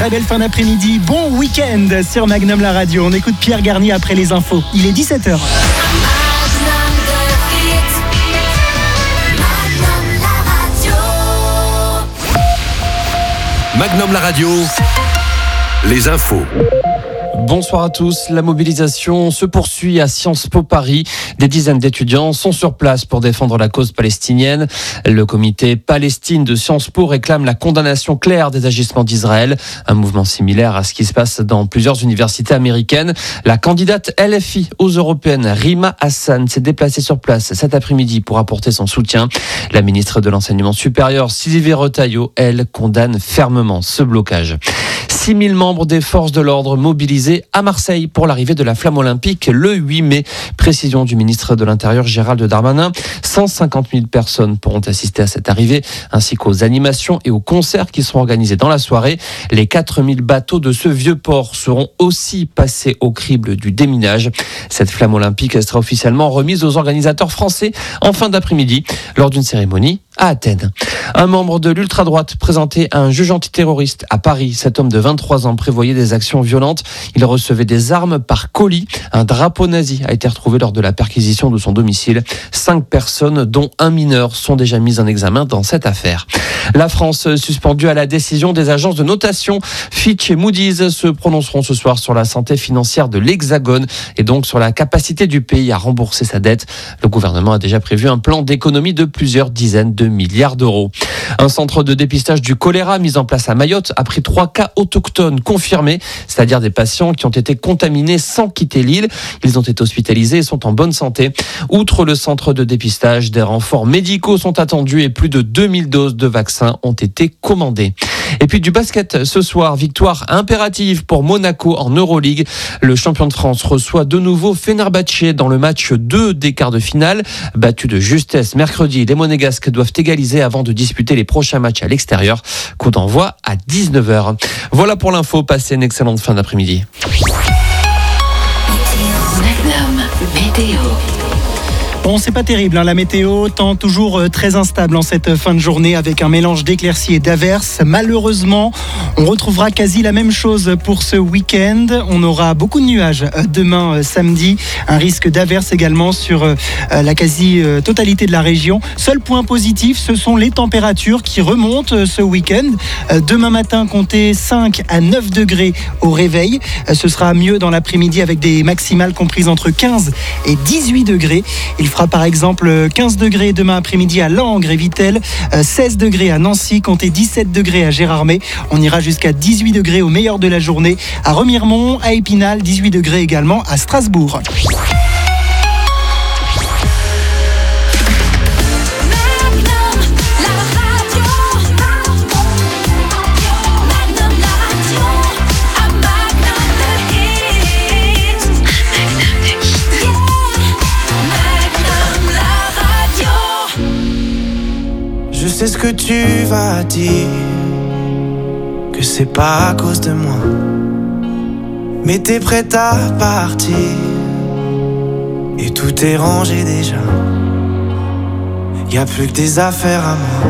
très belle fin d'après-midi. Bon week-end sur Magnum la radio. On écoute Pierre Garnier après les infos. Il est 17h. Magnum la radio, les infos. Bonsoir à tous. La mobilisation se poursuit à Sciences Po Paris. Des dizaines d'étudiants sont sur place pour défendre la cause palestinienne. Le comité Palestine de Sciences Po réclame la condamnation claire des agissements d'Israël. Un mouvement similaire à ce qui se passe dans plusieurs universités américaines. La candidate LFI aux européennes, Rima Hassan, s'est déplacée sur place cet après-midi pour apporter son soutien. La ministre de l'Enseignement supérieur, Sylvie Retailleau, elle, condamne fermement ce blocage. 6 000 membres des forces de l'ordre mobilisés à Marseille pour l'arrivée de la flamme olympique le 8 mai. Précision du ministre de l'Intérieur Gérald Darmanin. 150 000 personnes pourront assister à cette arrivée, ainsi qu'aux animations et aux concerts qui seront organisés dans la soirée. Les 4 000 bateaux de ce vieux port seront aussi passés au crible du déminage. Cette flamme olympique sera officiellement remise aux organisateurs français en fin d'après-midi lors d'une cérémonie à Athènes. Un membre de l'ultra-droite présenté à un juge antiterroriste à Paris. Cet homme de 23 ans prévoyait des actions violentes. Il recevait des armes par colis. Un drapeau nazi a été retrouvé lors de la perquisition de son domicile. 5 personnes, dont un mineur, sont déjà mises en examen dans cette affaire. La France suspendue à la décision des agences de notation. Fitch et Moody's se prononceront ce soir sur la santé financière de l'Hexagone et donc sur la capacité du pays à rembourser sa dette. Le gouvernement a déjà prévu un plan d'économie de plusieurs dizaines de milliards d'euros. Un centre de dépistage du choléra mis en place à Mayotte a pris 3 cas autochtones confirmés, c'est-à-dire des patients qui ont été contaminés sans quitter l'île. Ils ont été hospitalisés et sont en bonne santé. Outre le centre de dépistage, des renforts médicaux sont attendus et plus de 2000 doses de vaccins ont été commandées. Et puis du basket ce soir, victoire impérative pour Monaco en Euroleague. Le champion de France reçoit de nouveau Fenerbahçe dans le match 2 des quarts de finale. Battu de justesse mercredi, les Monégasques doivent égaliser avant de disputer les prochains matchs à l'extérieur. Coup d'envoi à 19h. Voilà pour l'info, passez une excellente fin d'après-midi. Magnum Météo. Bon, c'est pas terrible, la météo, temps toujours très instable en cette fin de journée avec un mélange d'éclaircies et d'averses. Malheureusement, on retrouvera quasi la même chose pour ce week-end. On aura beaucoup de nuages demain samedi, un risque d'averses également sur la quasi-totalité de la région. Seul point positif, ce sont les températures qui remontent ce week-end. Demain matin, comptez 5 à 9 degrés au réveil. Ce sera mieux dans l'après-midi avec des maximales comprises entre 15 et 18 degrés. Il fera par exemple 15 degrés demain après-midi à Langres et Vittel, 16 degrés à Nancy, comptez 17 degrés à Gérardmer. On ira jusqu'à 18 degrés au meilleur de la journée à Remiremont, à Épinal, 18 degrés également à Strasbourg. Je sais ce que tu vas dire, que c'est pas à cause de moi, mais t'es prête à partir et tout est rangé déjà. Y'a plus que des affaires à moi.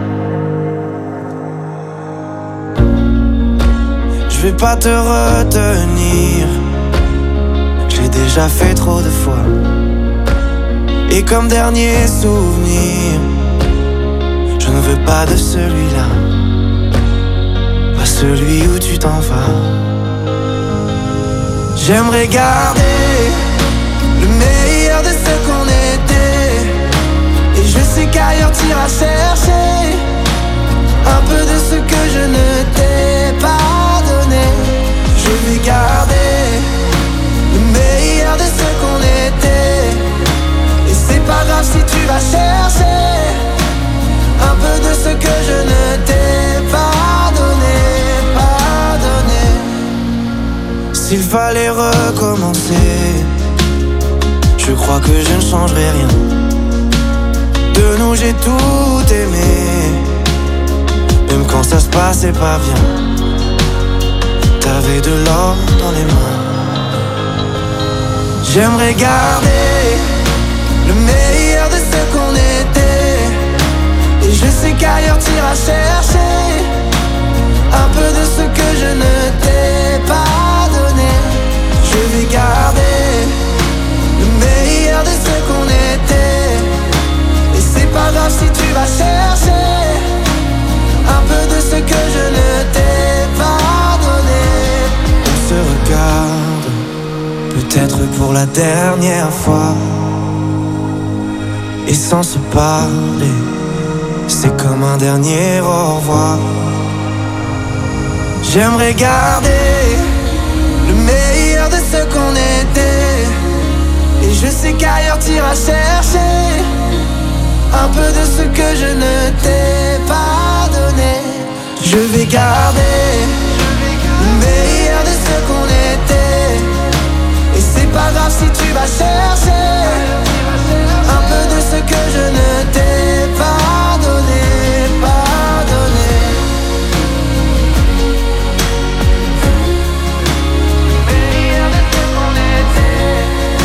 Je vais pas te retenir, j'ai déjà fait trop de fois. Et comme dernier souvenir, je ne veux pas de celui-là, pas celui où tu t'en vas. J'aimerais garder le meilleur de ce qu'on était, et je sais qu'ailleurs t'iras chercher un peu de ce que je ne t'ai pas donné. Je vais garder le meilleur de ce qu'on était, et c'est pas grave si tu vas chercher un peu de ce que je ne t'ai pas donné, pas donné. S'il fallait recommencer, je crois que je ne changerai rien. De nous j'ai tout aimé, même quand ça se passait pas bien. T'avais de l'or dans les mains. J'aimerais garder le meilleur de ce qu'on était, et je sais qu'ailleurs t'iras chercher un peu de ce que je ne t'ai pas donné. Je vais garder le meilleur de ce qu'on était. Et c'est pas grave si tu vas chercher un peu de ce que je ne t'ai pas donné. On se regarde, peut-être pour la dernière fois. Et sans se parler, c'est comme un dernier au revoir. J'aimerais garder le meilleur de ce qu'on était. Et je sais qu'ailleurs t'iras chercher un peu de ce que je ne t'ai pas donné. Je vais garder le meilleur de ce qu'on était. Et c'est pas grave si tu vas chercher un peu de ce que je ne t'ai pas donné, pas donné. Le meilleur de ce qu'on était.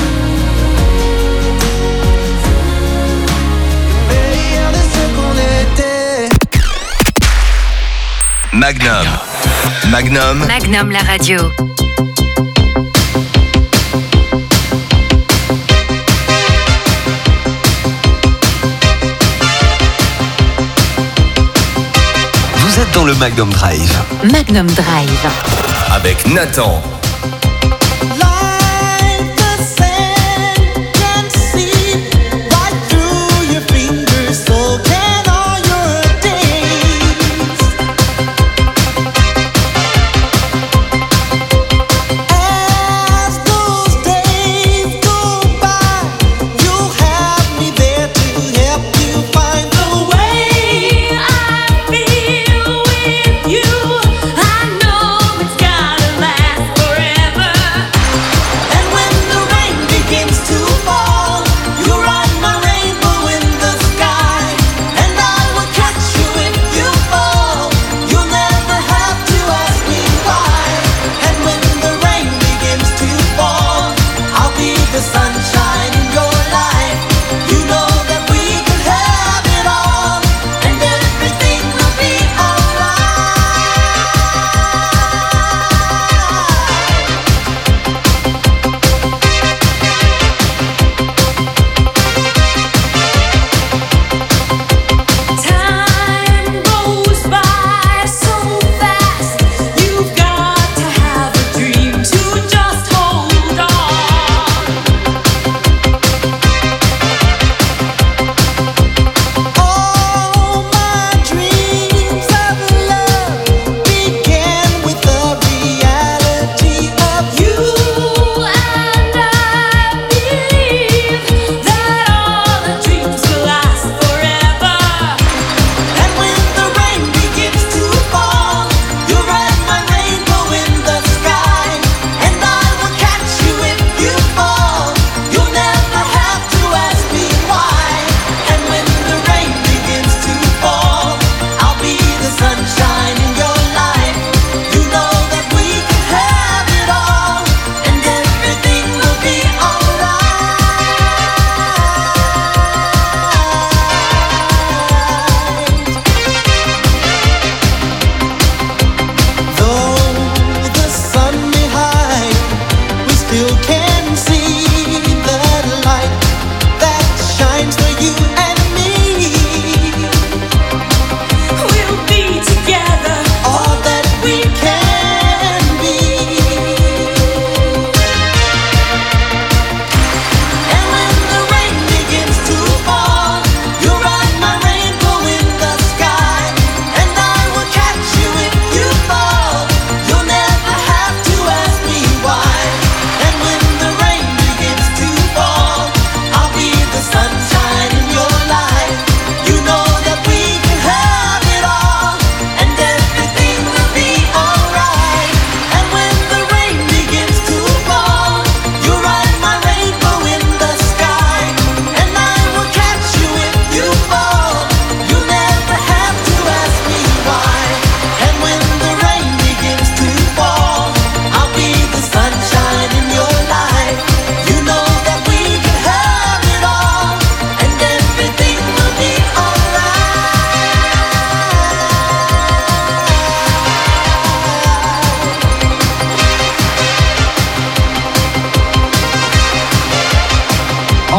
Le meilleur de ce qu'on était. Magnum la radio. Vous êtes dans le Magnum Drive. Magnum Drive. Avec Nathan. I know it's gotta last forever.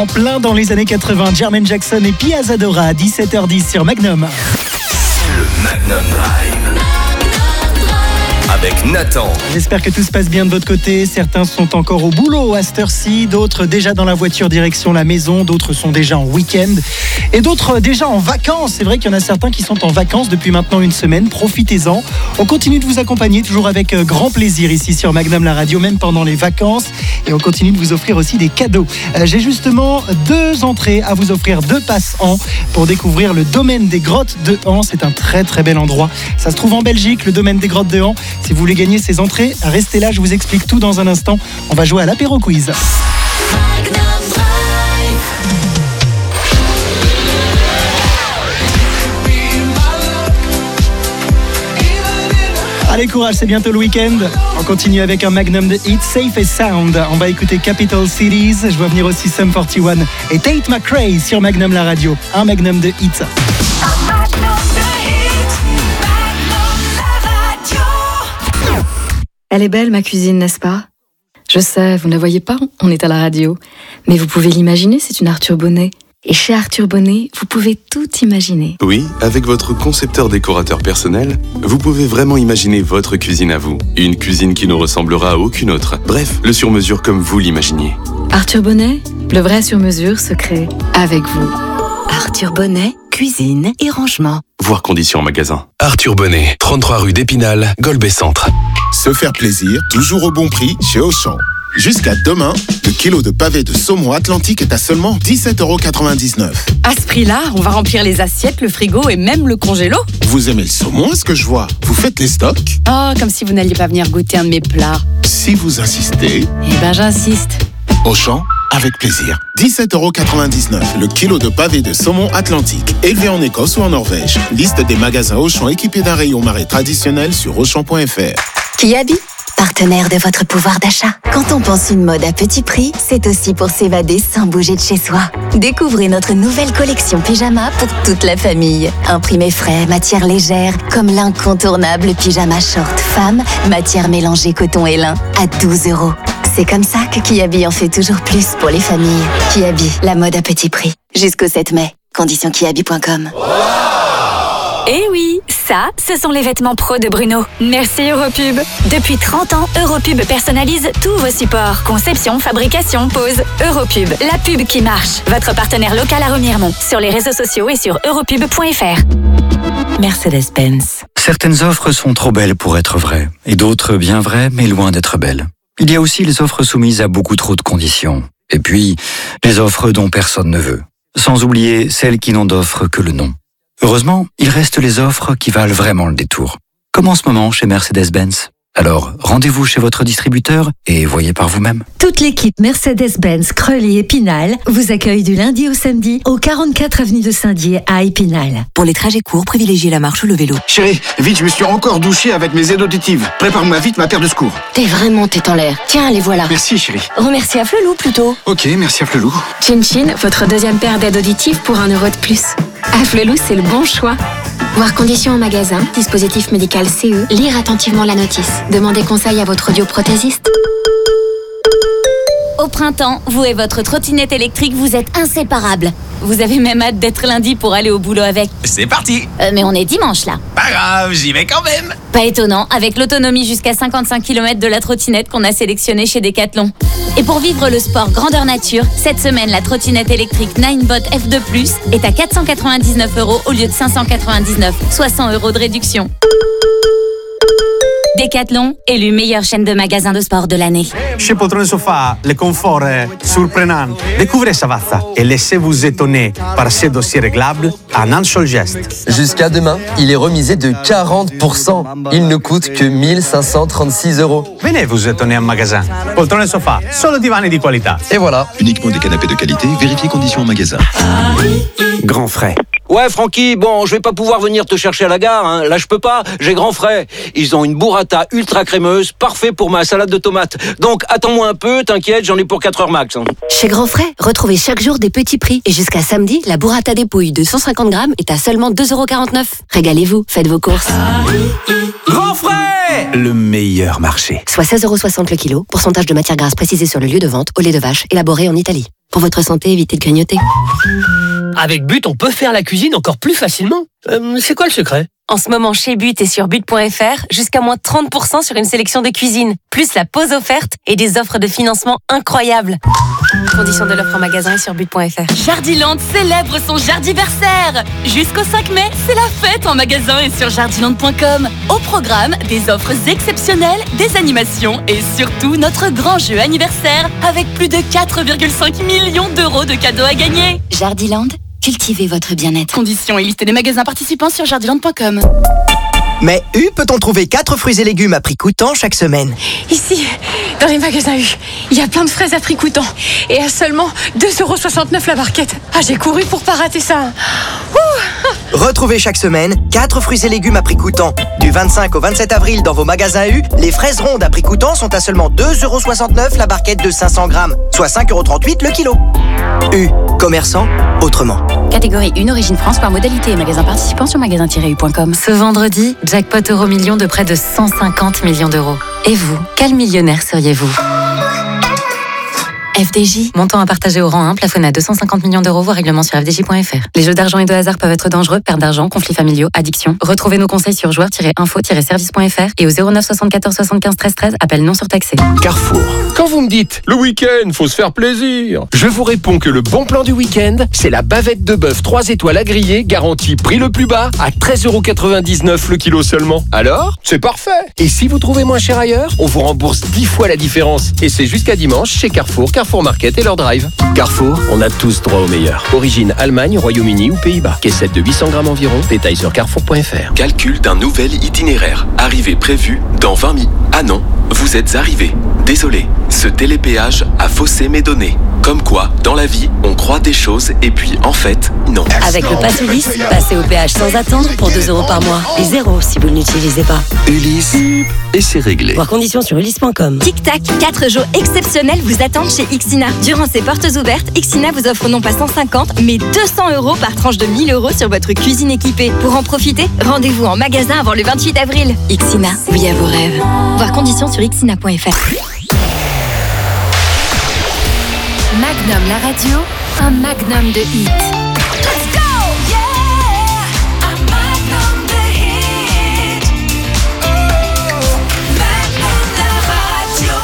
en plein dans les années 80. Jermaine Jackson et Pia Zadora à 17h10 sur Magnum. Le Magnum Drive. Avec Nathan. J'espère que tout se passe bien de votre côté. Certains sont encore au boulot à cette heure-ci, d'autres déjà dans la voiture direction la maison, d'autres sont déjà en week-end et d'autres déjà en vacances. C'est vrai qu'il y en a certains qui sont en vacances depuis maintenant une semaine. Profitez-en. On continue de vous accompagner toujours avec grand plaisir ici sur Magnum la radio, même pendant les vacances. Et on continue de vous offrir aussi des cadeaux. J'ai justement 2 entrées à vous offrir, 2 passes-en pour découvrir le domaine des grottes de Han. C'est un très très bel endroit. Ça se trouve en Belgique, le domaine des grottes de Han. Si vous voulez gagner ces entrées, restez là, je vous explique tout dans un instant. On va jouer à l'apéro quiz. Allez, courage, c'est bientôt le week-end. On continue avec un Magnum de Hits, Safe and Sound. On va écouter Capital Cities. Je vois venir aussi Sum 41 et Tate McRae sur Magnum la radio. Un Magnum de Hits. Elle est belle, ma cuisine, n'est-ce pas? Je sais, vous ne la voyez pas, on est à la radio. Mais vous pouvez l'imaginer, c'est une Arthur Bonnet. Et chez Arthur Bonnet, vous pouvez tout imaginer. Oui, avec votre concepteur décorateur personnel, vous pouvez vraiment imaginer votre cuisine à vous. Une cuisine qui ne ressemblera à aucune autre. Bref, le sur-mesure comme vous l'imaginez. Arthur Bonnet, le vrai sur-mesure se crée avec vous. Arthur Bonnet, cuisine et rangement. Voir conditions en magasin. Arthur Bonnet, 33 rue d'Épinal, Golbet Centre. Se faire plaisir, toujours au bon prix chez Auchan. Jusqu'à demain, le kilo de pavé de saumon Atlantique est à seulement 17,99 €. À ce prix-là, on va remplir les assiettes, le frigo et même le congélo. Vous aimez le saumon, est-ce que je vois? Vous faites les stocks? Oh, comme si vous n'alliez pas venir goûter un de mes plats. Si vous insistez... Eh ben, j'insiste. Auchan, avec plaisir. 17,99 € le kilo de pavé de saumon Atlantique, élevé en Écosse ou en Norvège. Liste des magasins Auchan équipés d'un rayon marée traditionnel sur Auchan.fr. Kiabi, partenaire de votre pouvoir d'achat. Quand on pense une mode à petit prix, c'est aussi pour s'évader sans bouger de chez soi. Découvrez notre nouvelle collection pyjama pour toute la famille. Imprimé frais, matière légère, comme l'incontournable pyjama short femme, matière mélangée coton et lin, à 12 €. C'est comme ça que Kiabi en fait toujours plus pour les familles. Kiabi, la mode à petit prix. Jusqu'au 7 mai. Conditions kiabi.com. Eh oui, ça, ce sont les vêtements pro de Bruno. Merci Europub. Depuis 30 ans, Europub personnalise tous vos supports. Conception, fabrication, pose. Europub, la pub qui marche. Votre partenaire local à Remiremont. Sur les réseaux sociaux et sur europub.fr. Mercedes-Benz. Certaines offres sont trop belles pour être vraies, et d'autres bien vraies, mais loin d'être belles. Il y a aussi les offres soumises à beaucoup trop de conditions. Et puis, les offres dont personne ne veut. Sans oublier celles qui n'ont d'offre que le nom. Heureusement, il reste les offres qui valent vraiment le détour. Comme en ce moment chez Mercedes-Benz. Alors, rendez-vous chez votre distributeur et voyez par vous-même. Toute l'équipe Mercedes-Benz Creully Épinal vous accueille du lundi au samedi au 44 avenue de Saint-Dié à Épinal. Pour les trajets courts, privilégiez la marche ou le vélo. Chérie, vite, je me suis encore douché avec mes aides auditives. Prépare-moi vite ma paire de secours. T'es vraiment tête en l'air. Tiens, les voilà. Merci, chérie. Remercie à Flelou plutôt. Ok, merci à Flelou. Chin Chin, votre deuxième paire d'aides auditives pour 1 € de plus. À Flelou, c'est le bon choix. Voir conditions en magasin, dispositif médical CE, lire attentivement la notice. Demandez conseil à votre audioprothésiste. Au printemps, vous et votre trottinette électrique, vous êtes inséparables. Vous avez même hâte d'être lundi pour aller au boulot avec. C'est parti. Mais on est dimanche là. Pas grave, j'y vais quand même. Pas étonnant, avec l'autonomie jusqu'à 55 km de la trottinette qu'on a sélectionnée chez Decathlon. Et pour vivre le sport grandeur nature, cette semaine, la trottinette électrique Ninebot F2+, est à 499 € au lieu de 599, soit 100 € de réduction. Decathlon, élu meilleure chaîne de magasins de sport de l'année. Chez Poltrone Sofa, le confort est surprenant. Découvrez Savazza et laissez-vous étonner par ces dossiers réglables en un seul geste. Jusqu'à demain, il est remisé de 40%. Il ne coûte que 1536 €. Venez vous étonner en magasin. Poltrone Sofa, solo divani di qualità. Et voilà. Uniquement des canapés de qualité, vérifiez conditions en magasin. Grand frais. Ouais, Francky, bon, je vais pas pouvoir venir te chercher à la gare, hein. Là, je peux pas, j'ai grand frais. Ils ont une burrata ultra crémeuse, parfait pour ma salade de tomates. Donc, attends-moi un peu, t'inquiète, j'en ai pour 4 heures max. Hein. Chez Grand Frais, retrouvez chaque jour des petits prix. Et jusqu'à samedi, la burrata des pouilles de 150 grammes est à seulement 2,49 €. Régalez-vous, faites vos courses. Grand Frais, le meilleur marché. Soit 16,60 € le kilo, pourcentage de matière grasse précisé sur le lieu de vente, au lait de vache, élaboré en Italie. Pour votre santé, évitez de grignoter. Avec But, on peut faire la cuisine encore plus facilement. C'est quoi le secret ? En ce moment, chez But et sur but.fr, jusqu'à moins 30% sur une sélection de cuisine. Plus la pause offerte et des offres de financement incroyables. Conditions de l'offre en magasin et sur but.fr. Jardiland célèbre son Jardiversaire. Jusqu'au 5 mai, c'est la fête en magasin et sur jardiland.com. Au programme, des offres exceptionnelles, des animations et surtout notre grand jeu anniversaire avec plus de 4,5 millions d'euros de cadeaux à gagner. Jardiland, cultivez votre bien-être. Conditions et liste des magasins participants sur jardiland.com. Mais U peut-on trouver 4 fruits et légumes à prix coûtant chaque semaine? Ici, dans les magasins U, il y a plein de fraises à prix coûtant et à seulement 2,69€ la barquette. Ah, j'ai couru pour pas rater ça. Retrouvez chaque semaine 4 fruits et légumes à prix coûtant. Du 25 au 27 avril dans vos magasins U, les fraises rondes à prix coûtant sont à seulement 2,69€ la barquette de 500 grammes, soit 5,38€ le kilo. U, commerçant autrement. Catégorie 1, origine France par modalité et magasin participant sur magasin-u.com. Ce vendredi, jackpot euro-million de près de 150 millions d'euros. Et vous, quel millionnaire seriez-vous ? FDJ, montant à partager au rang 1, plafonné à 250 millions d'euros, voire règlement sur fdj.fr. Les jeux d'argent et de hasard peuvent être dangereux, perte d'argent, conflits familiaux, addiction. Retrouvez nos conseils sur joueurs-info-service.fr et au 09 74 75 13 13, appel non surtaxé. Carrefour. Quand vous me dites, le week-end, faut se faire plaisir, je vous réponds que le bon plan du week-end, c'est la bavette de bœuf 3 étoiles à griller, garantie prix le plus bas, à 13,99€ le kilo seulement. Alors, c'est parfait. Et si vous trouvez moins cher ailleurs, on vous rembourse 10 fois la différence. Et c'est jusqu'à dimanche chez Carrefour Market et leur drive. Carrefour, on a tous droit au meilleur. Origine Allemagne, Royaume-Uni ou Pays-Bas. Caissette de 800 grammes environ. Détails sur carrefour.fr. Calcul d'un nouvel itinéraire. Arrivée prévue dans 20 minutes. Ah non, vous êtes arrivé. Désolé, ce télépéage a faussé mes données. Comme quoi, dans la vie, on croit des choses et puis en fait, non. Avec le Pass Ulysse, passez au péage sans attendre pour 2€ par mois. Et 0 si vous ne l'utilisez pas. Ulysse, et c'est réglé. Voir conditions sur ulysse.com. Tic-tac, 4 jours exceptionnels vous attendent chez Ixina. Durant ces portes ouvertes, Ixina vous offre non pas 150, mais 200€ par tranche de 1 000€ sur votre cuisine équipée. Pour en profiter, rendez-vous en magasin avant le 28 avril. Ixina, oui à vos rêves. Voir conditions sur ixina.fr. Magnum la radio, un magnum de hits. Let's go! Yeah! Un magnum de hits. Oh, Magnum la radio.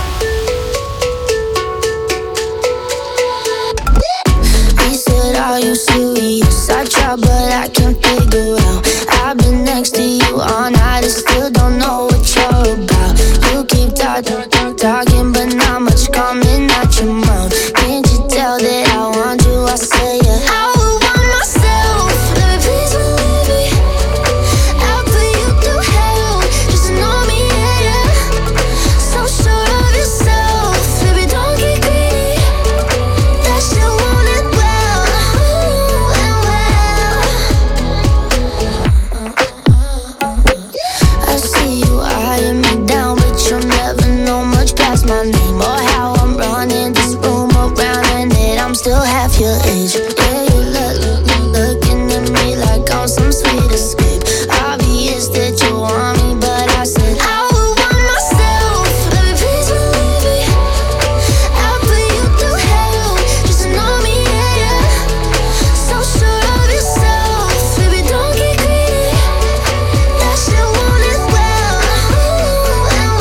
He said, are you serious? I try but I can't figure out. I've been next to you all night and still don't know what you're about. You keep talking but not much coming out your mouth. Can't you tell that I want you? I say yeah. I would want myself. Let me please believe me. I'll put you through hell. Just know me, yeah, yeah. So sure of yourself. Baby, don't get greedy. That shit want it well. Ooh, and well. I see you eyeing me down, but you'll never know much past my name or how I'm running this room around and that I'm still half your age. Yeah, you looking at me like I'm some sweet escape. Obvious that you want me, but I said I would want myself. Let me please believe me. I'll put you through hell. Just know me, yeah, yeah. So sure of yourself. Baby, don't get greedy. That shit want it well. Ooh, and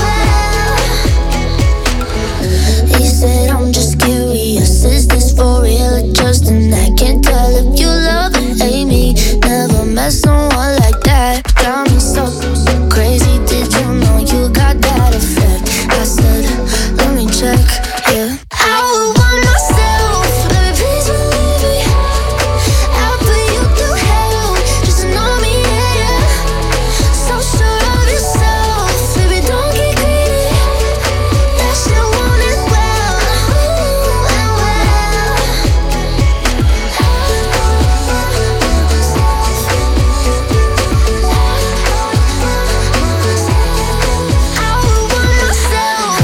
well. He said, I'm just curious. Is this for real or just an act? Can't tell if you love or hate me. Never met someone like that. Got me so crazy. Did you know you got that effect? I said, let me check, yeah. I would want myself. Let me please believe me. I'll put you through hell. Just know me, yeah, yeah. So sure of yourself. Baby, don't get greedy. That shit want it well. Ooh, and well. I would want myself.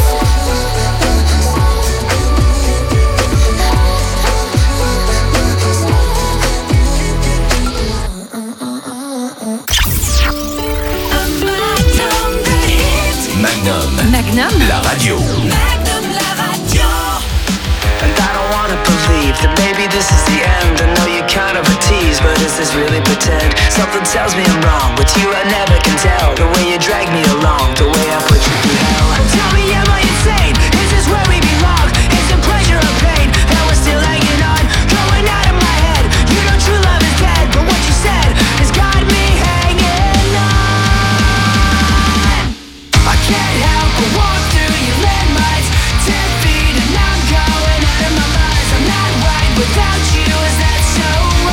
Magnum, Magnum la radio. Magnum la radio. And I don't wanna believe that maybe this is the end. I know you're kind of a tease, but is this really pretend? Something tells me I'm wrong, with you I never can tell. The way you drag me along, the way I put you through hell. Tell me, am I insane? Is this where we belong? Is it pleasure or pain that we're still hanging on? Going out of my head, you know true love is dead, but what you said has got me hanging on. I can't help but walk through your landmines, 10 feet and I'm going out of my mind. I'm not right without you, is that so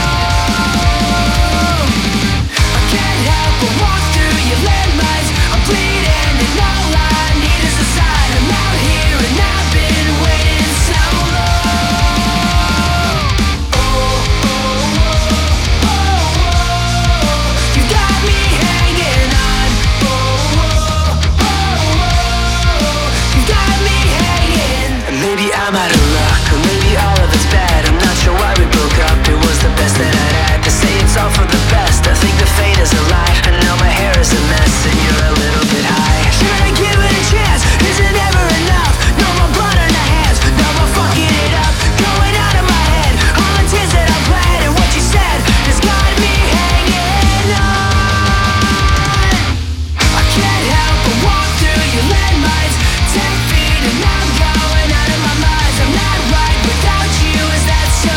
wrong? I can't help but walk through your landmines. I'm bleeding and all I need is a sign. I'm out here and I've been waiting so long. Oh, oh, oh, oh, oh. You got me hanging on. Oh, oh, oh, oh. You got me hanging. And maybe I'm out of luck, or maybe all of it's bad. I'm not sure why we broke up. It was the best that I'd had. To say it's all for the best, I think the fate is a lie. And now my hair is a mess and you're a little bit high. Should I give it a chance? Is it ever enough? No more blood on the hands, no more fucking it up. Going out of my head, all the tears that I bled, and what you said has got me hanging on. I can't help but walk through your landmines, 10 feet and I'm going out of my mind. I'm not right without you, is that so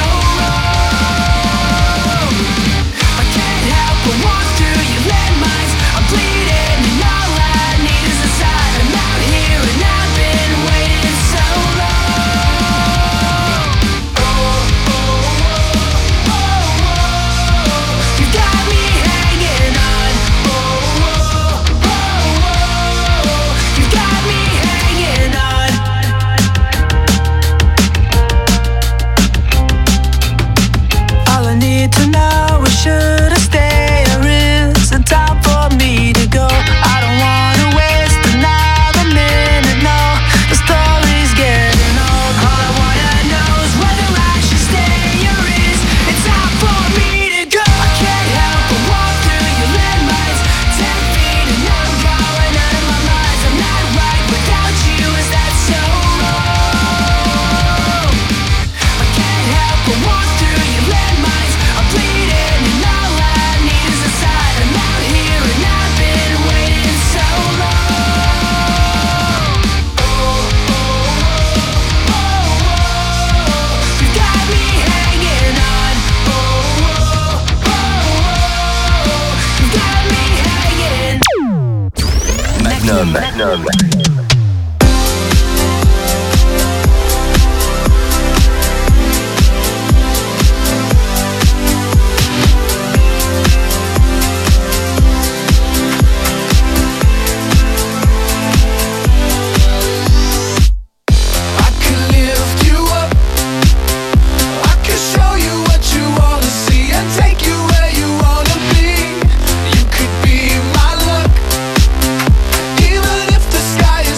wrong? I can't help but walk through your landmines. I'm bleeding and all I need is a sign. I'm out here and I've been waiting so long. Oh, oh, oh, oh, oh. You got me hanging on. Oh, oh, oh, oh. You got me hanging on. All I need to know is should I stay or is it time for me to go? I don't wanna waste another minute, no. The story's getting old. All I wanna know is whether I should stay or is it time for me to go? I can't help but walk through your landmines, 10 feet and I'm going out of my mind. I'm not right without you, is that so wrong? I can't help but walk through your landmines. I'm bleeding and all I need is a sign. I'm out here and I've been waiting so long. Oh, oh, oh, oh, oh. You got me hanging on. Oh, oh, oh, oh. You got me hanging. Magnum. I could lift you up, I could show you what you wanna see and take you where you wanna be. You could be my luck, even if the sky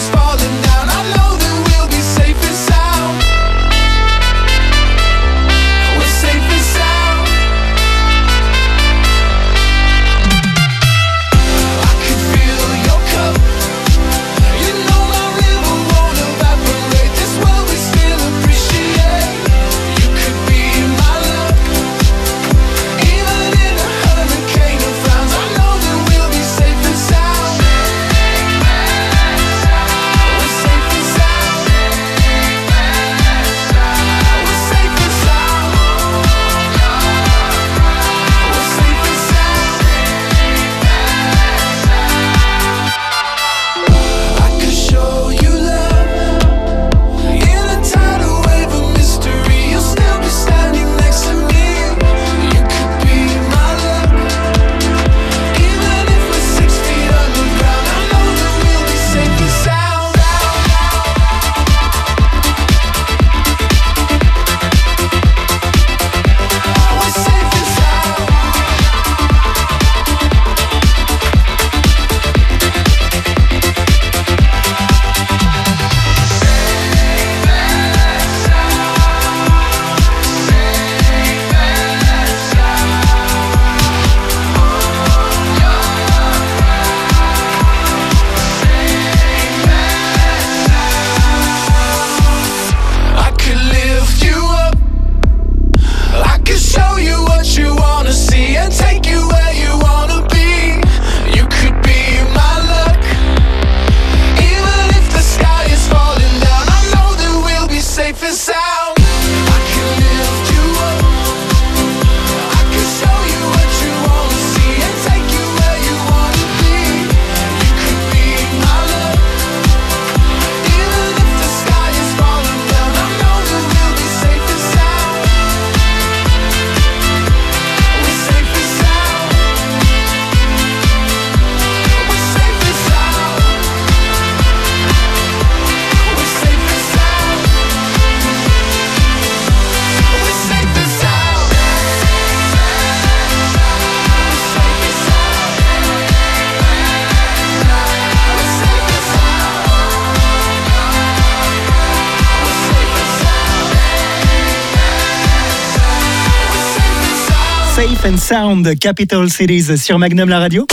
Safe and Sound, Capital Cities sur Magnum la radio.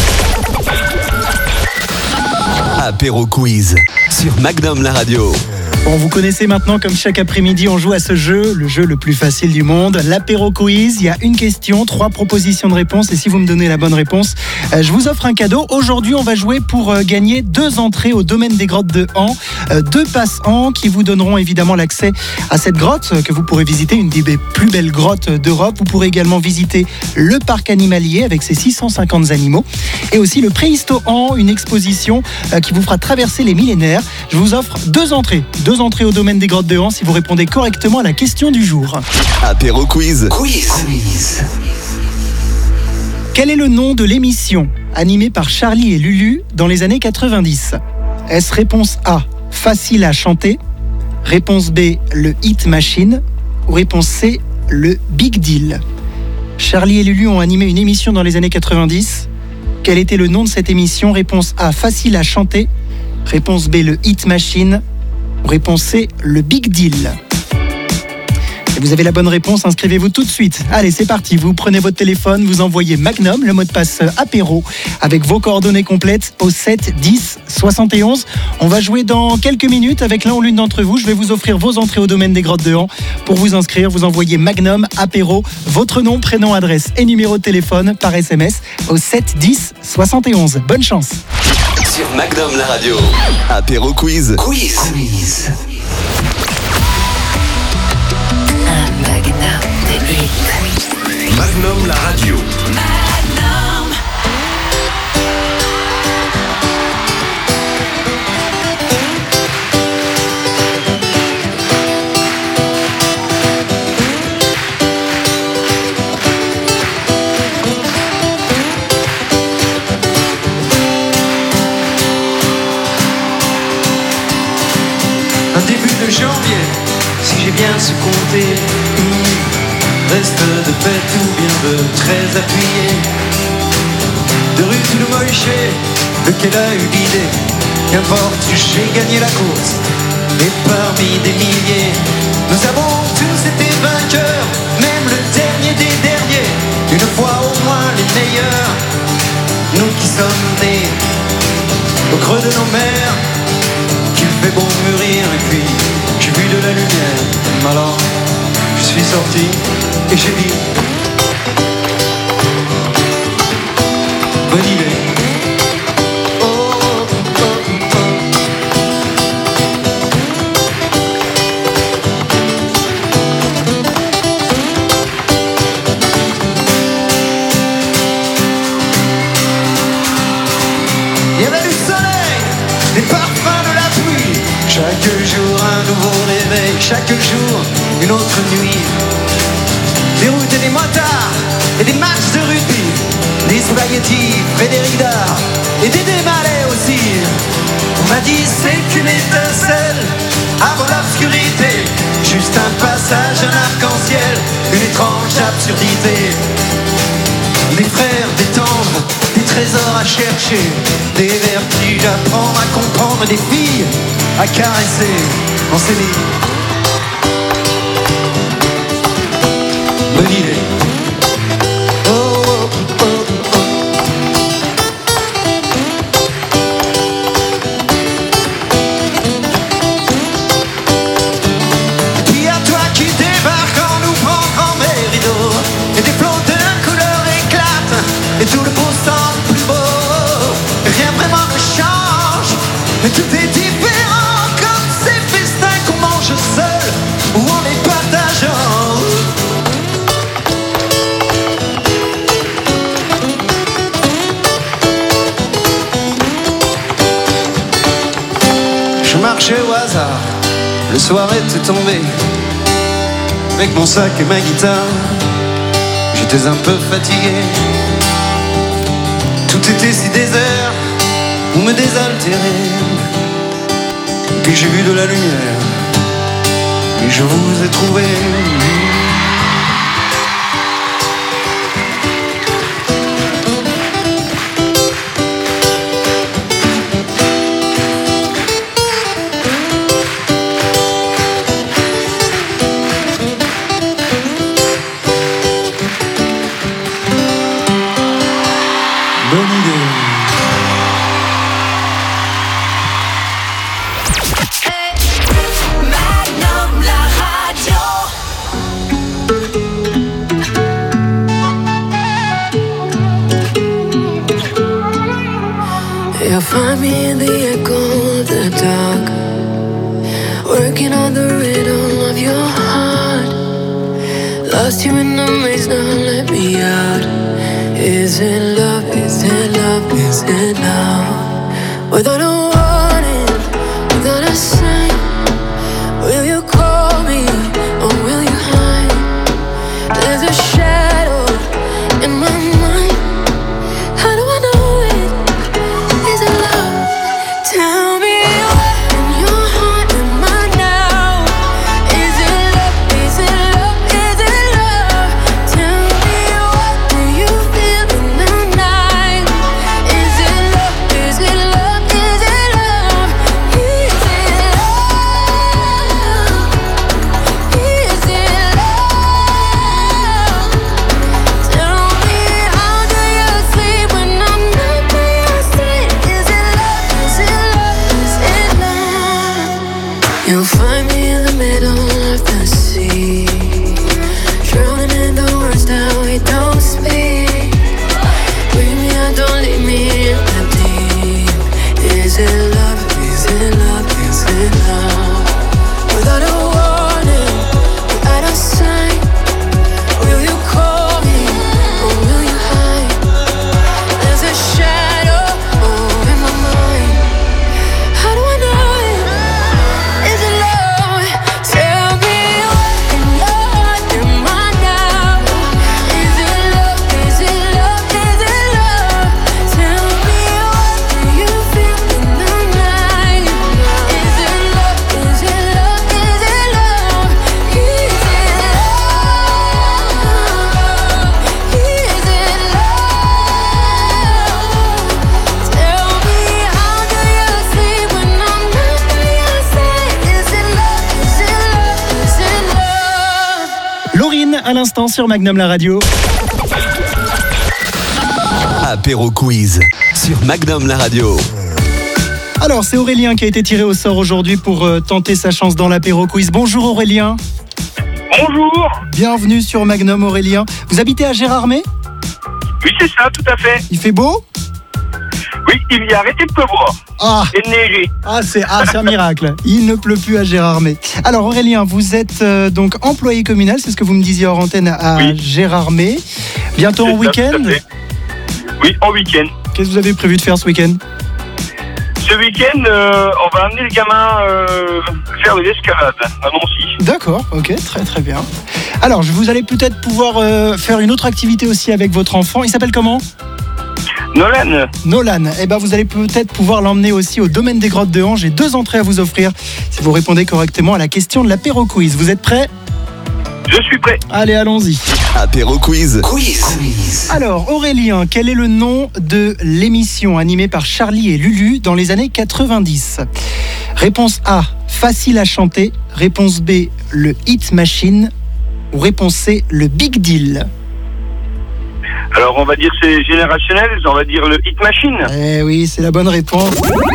Apéro Quiz sur Magnum la radio. Bon, vous connaissez maintenant, comme chaque après-midi, on joue à ce jeu, le jeu le plus facile du monde, l'apéro quiz. Il y a une question, 3 propositions de réponse, et si vous me donnez la bonne réponse, je vous offre un cadeau. Aujourd'hui, on va jouer pour gagner 2 entrées au domaine des grottes de Han, 2 passe-Han qui vous donneront évidemment l'accès à cette grotte que vous pourrez visiter, une des plus belles grottes d'Europe. Vous pourrez également visiter le parc animalier avec ses 650 animaux, et aussi le Préhisto Han, une exposition qui vous fera traverser les millénaires. Je vous offre 2 entrées au domaine des grottes de Han si vous répondez correctement à la question du jour. Apéro Quiz. Quel est le nom de l'émission animée par Charlie et Lulu dans les années 90 ? Est-ce réponse A, facile à chanter ? Réponse B, le Hit Machine ? Ou réponse C, le Big Deal ? Charlie et Lulu ont animé une émission dans les années 90. Quel était le nom de cette émission ? Réponse A, facile à chanter ? Réponse B, le Hit Machine ? Réponse C, le Big Deal. Et vous avez la bonne réponse, inscrivez-vous tout de suite. Allez, c'est parti, vous prenez votre téléphone, vous envoyez Magnum, le mot de passe apéro, avec vos coordonnées complètes au 7 10 71. On va jouer dans quelques minutes avec l'un ou l'une d'entre vous. Je vais vous offrir vos entrées au domaine des grottes de Han. Pour vous inscrire, vous envoyez Magnum, apéro, votre nom, prénom, adresse et numéro de téléphone par SMS au 7 10 71. Bonne chance. Sur Magnum la radio. Apéro Quiz. Magnum la radio. Un début de janvier, si j'ai bien su compter, reste de fête ou bien de très appuyé. De rue tout le moïché, lequel a eu l'idée, qu'importe, j'ai gagné la course. Et parmi des milliers, nous avons tous été vainqueurs, même le dernier des derniers, une fois au moins les meilleurs. Nous qui sommes nés au creux de nos mers, qu'il fait bon mûrir, et puis j'ai vu de la lumière. Alors je suis sorti et j'ai dit bonne idée. Il y avait du soleil, des parfums de la pluie. Chaque jour un nouveau réveil, chaque jour une autre nuit. Des routes et des motards, et des matchs de rugby, des spaghettis, Frédéric Dard, et des démalais aussi. On m'a dit c'est qu'une étincelle avant l'obscurité, juste un passage, un arc-en-ciel, une étrange absurdité. Des frères, des tendres, des trésors à chercher, des vertiges à prendre, à comprendre, des filles à caresser. On s'est dit bonne idée. Oh, oh, oh, oh. Et puis à toi qui débarque en ouvrant grand mes rideaux, et des flots de couleurs éclatent, et tout le beau semble plus beau. Rien vraiment ne change, mais tout est différent, comme ces festins qu'on mange seul ou en les partageant. Je marchais au hasard, le soir était tombé. Avec mon sac et ma guitare, j'étais un peu fatigué. Tout était si désert, on me désaltérait. Puis j'ai vu de la lumière, et je vous ai trouvé. You'll find me in the echo of the dark, working on the rhythm of your heart. Lost you in the maze, now let me out. Is it love, is it love, is it love? Without a warning, without a sign, will you call me or will you hide? There's a shadow in my mind. How do I know it? Is it love? Tell me what in your heart am I now? Is it love? Is it love? Is it love? Tell me what do you feel in the night? Is it love? Is it love? Is it love? Is it love? Is it love? Tell me how do you sleep when I'm not by your side? Is it love? Is it love? Is it love? You'll find me in the middle of the sea, drowning in the words that we don't speak. Bring me out, don't leave me in the deep. Is it love? Is it love? Is it love? Without a warning, without a sign, will you call me or will you hide? There's a shadow in my mind. How do I know it? Is it love? Tell me what in your heart am I now? Is it love? Is it love? Is it love? Tell me what do you feel in the night? Is it love? Is it love? Is it love? Is it love? Is it love? Tell me how do you sleep when I'm not by your side? Is it love? Is it love? Is it love? Laurine, à l'instant sur Magnum la radio. Apéro Quiz sur Magnum la radio. Alors, c'est Aurélien qui a été tiré au sort aujourd'hui pour tenter sa chance dans l'apéro quiz. Bonjour Aurélien. Bonjour. Bienvenue sur Magnum Aurélien. Vous habitez à Gérardmer? Oui, c'est ça, tout à fait. Il fait beau? Oui, il y a arrêté de pleuvoir. Ah. Et de neiger. C'est un miracle. Il ne pleut plus à Gérardmer. Alors Aurélien, vous êtes donc employé communal, c'est ce que vous me disiez hors antenne à Gérardmer. Bientôt en week-end? Tout à fait. Oui, en week-end. Qu'est-ce que vous avez prévu de faire ce week-end? Ce week-end, on va amener les gamins faire de l'escalade à Nancy. D'accord, ok, très très bien. Alors, vous allez peut-être pouvoir faire une autre activité aussi avec votre enfant. Il s'appelle comment? Nolan. Eh ben, vous allez peut-être pouvoir l'emmener aussi au domaine des grottes de Hange. J'ai 2 entrées à vous offrir si vous répondez correctement à la question de l'apéro quiz. Vous êtes prêts? Je suis prêt. Allez, allons-y. Apéro Quiz. Alors, Aurélien, quel est le nom de l'émission animée par Charlie et Lulu dans les années 90? Réponse A, facile à chanter. Réponse B, le Hit Machine. Ou réponse C, le Big Deal. Alors, on va dire c'est générationnel, on va dire le Hit Machine. Eh oui, c'est la bonne réponse.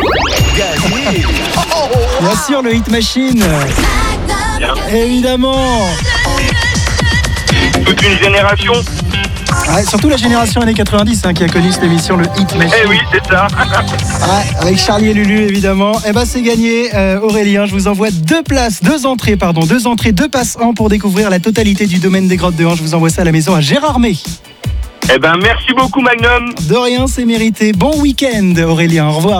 Bien sûr, le Hit Machine. Bien. Évidemment. Toute une génération. Ouais, surtout la génération années 90 qui a connu cette émission, le Hit Machine. Eh oui, c'est ça. Ouais, avec Charlie et Lulu, évidemment. Eh ben, c'est gagné, Aurélien. Je vous envoie 2 entrées, 2 passes en pour découvrir la totalité du domaine des grottes de Hange. Je vous envoie ça à la maison à Gérardmer. Eh ben, merci beaucoup, Magnum. De rien, c'est mérité. Bon week-end, Aurélien. Au revoir.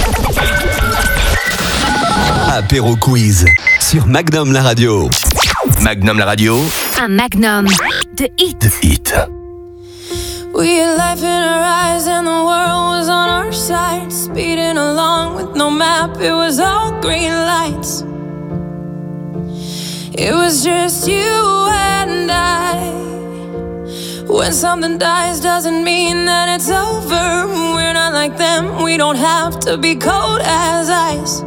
Apéro Quiz sur Magnum la radio. Magnum la radio. Un Magnum de hit. We had life in our eyes and the world was on our side. Speeding along with no map, it was all green lights. It was just you and I. When something dies doesn't mean that it's over. We're not like them, we don't have to be cold as ice.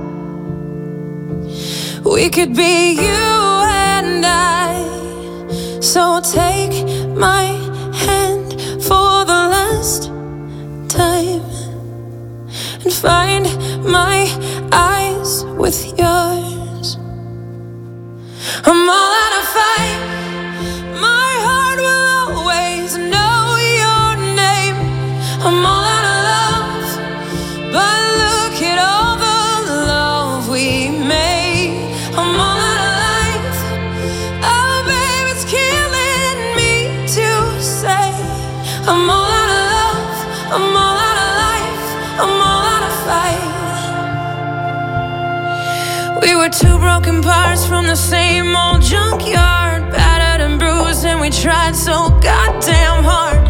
We could be you and I. So take my hand for the last time and find my eyes with yours. I'm all out of fight. My heart will always know your name. I'm all out of love, but We were two broken parts from the same old junkyard, battered and bruised, and we tried so goddamn hard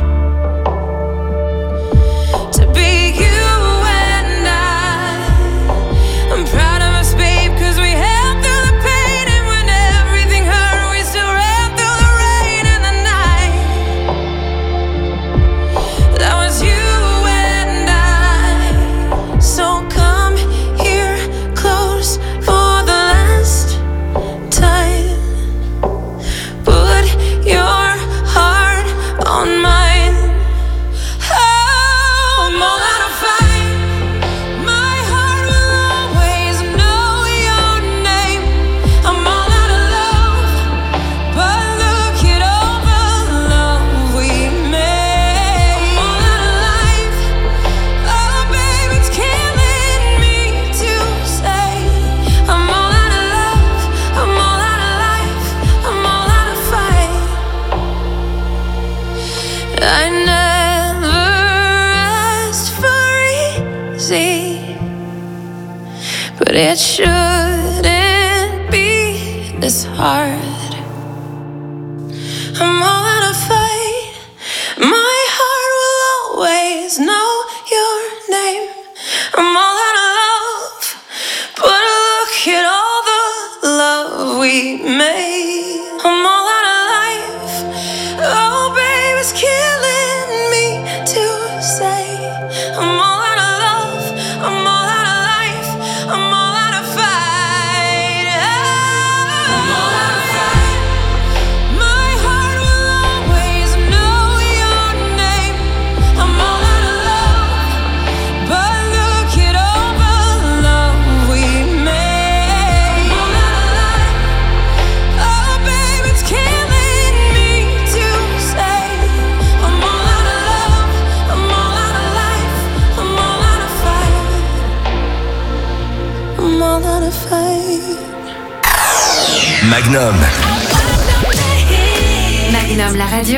to be you and I'm proud of us, babe, 'cause we held through the pain, and when everything hurt, we still ran through the rain and the night. That was you and I. So come here close for the last time. Put your heart on mine. Oh, I'm all out of fight. My heart will always know your name. I'm all out of love, but look at all the love we made. I'm all out of life. Oh, baby, it's killing me to say. I'm all out of love, I'm all out of life, I'm all out of fight. I never asked for easy, but it shouldn't be this hard. I'm all out of fight. My heart will always know your name. I'm all out of love, but look at all the love we made. I'm all out of life. Oh, baby, it's killing me to say. I'm all out of love, I'm all out of life, I'm all out of fight. I'm all out of fight. My heart will always know your name. I'm all out of love, but look at all the love we made. I'm all out of life. Oh, baby, it's killing me to say. I'm all out of love, I'm all out of life, I'm all out of fight. I'm all out of fight. Magnum. Magnum, la radio.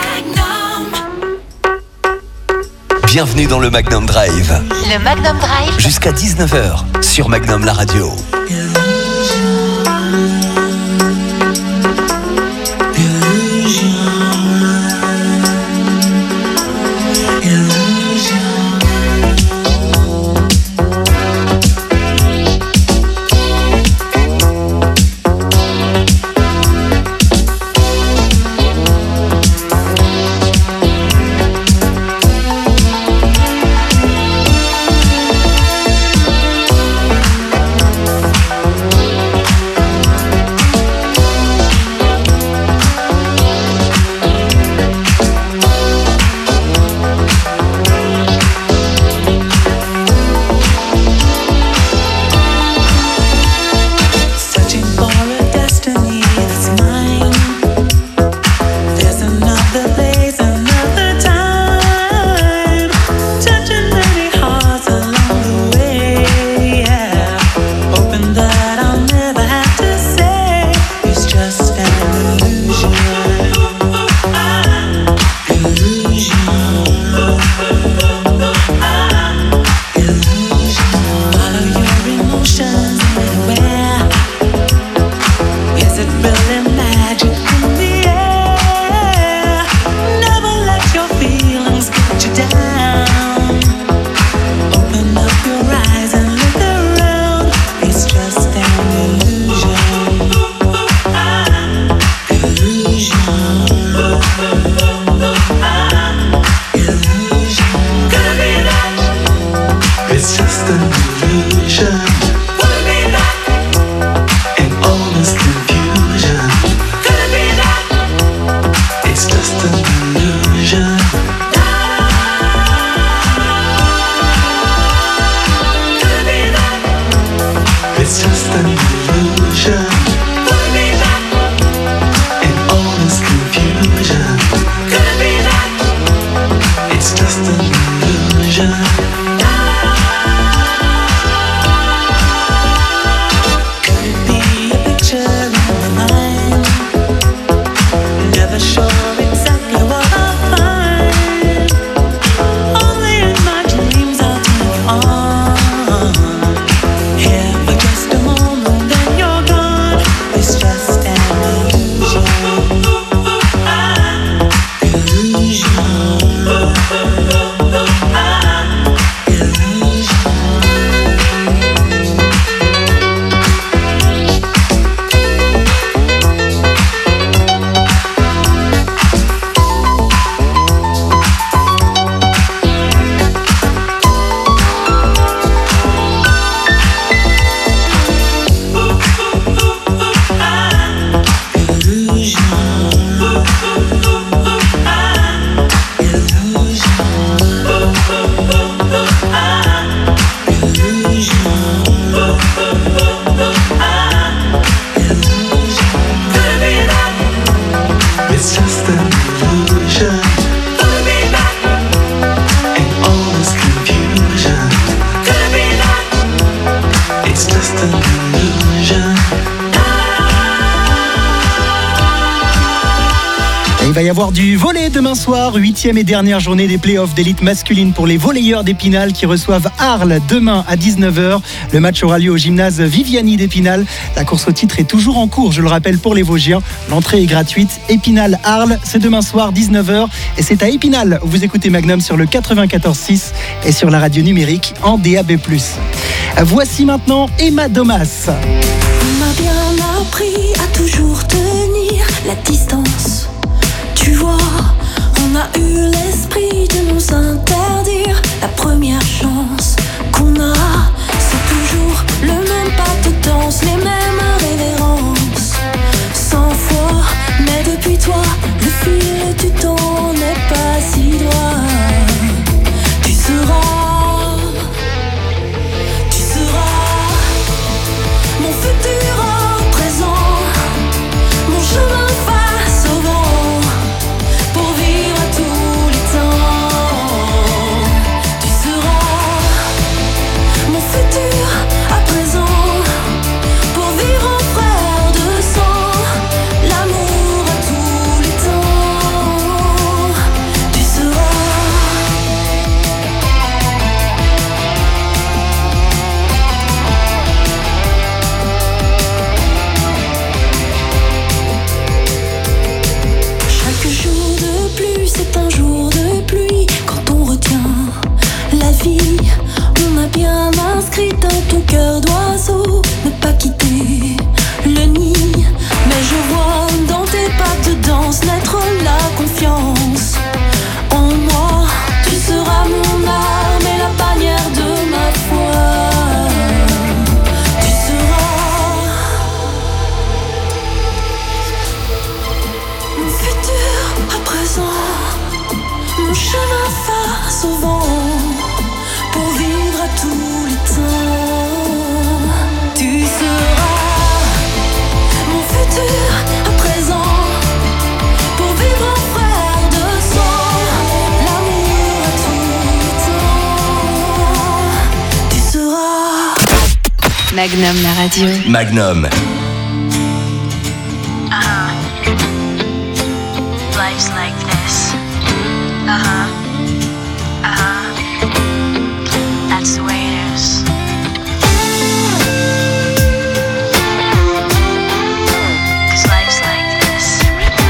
Bienvenue dans le Magnum Drive. Le Magnum Drive. Jusqu'à 19h sur Magnum la radio. Could it be a picture? Il va y avoir du volley demain soir, 8e et dernière journée des playoffs d'élite masculine pour les volleyeurs d'Épinal qui reçoivent Arles demain à 19h. Le match aura lieu au gymnase Viviani d'Épinal. La course au titre est toujours en cours, je le rappelle, pour les Vosgiens. L'entrée est gratuite. Épinal-Arles, c'est demain soir 19h et c'est à Épinal où vous écoutez Magnum sur le 94.6 et sur la radio numérique en DAB+. Voici maintenant Emma Domas. On m'a bien appris à toujours tenir la distance. Tu vois, on a eu l'esprit de nous interdire la première chance qu'on a. C'est toujours le même pas de danse, les mêmes révérences. 100 fois, mais depuis toi, le fil du temps n'est pas si droit. Tu seras mon futur en présent, mon chemin face au vent, pour vivre à tous les temps. Tu seras mon futur à présent, pour vivre en frère de sang, l'amour à tous les temps. Tu seras chaque jour de pluie, c'est un jour de pluie. Quand on retient la vie, on a bien inscrit dans ton cœur d'oiseau ne pas quitter le nid. Mais je vois dans tes pas de danse naître la confiance en moi. Tu seras mon arme et la bannière de ma foi. Tu seras mon futur à présent, mon chemin face au vent, pour vivre à tous les temps. Tu seras mon futur à présent, pour vivre en frère de sang, l'amour à tous les temps. Tu seras Magnum, la radio. Magnum. Life's like this. That's the way it is. 'Cause life's like this.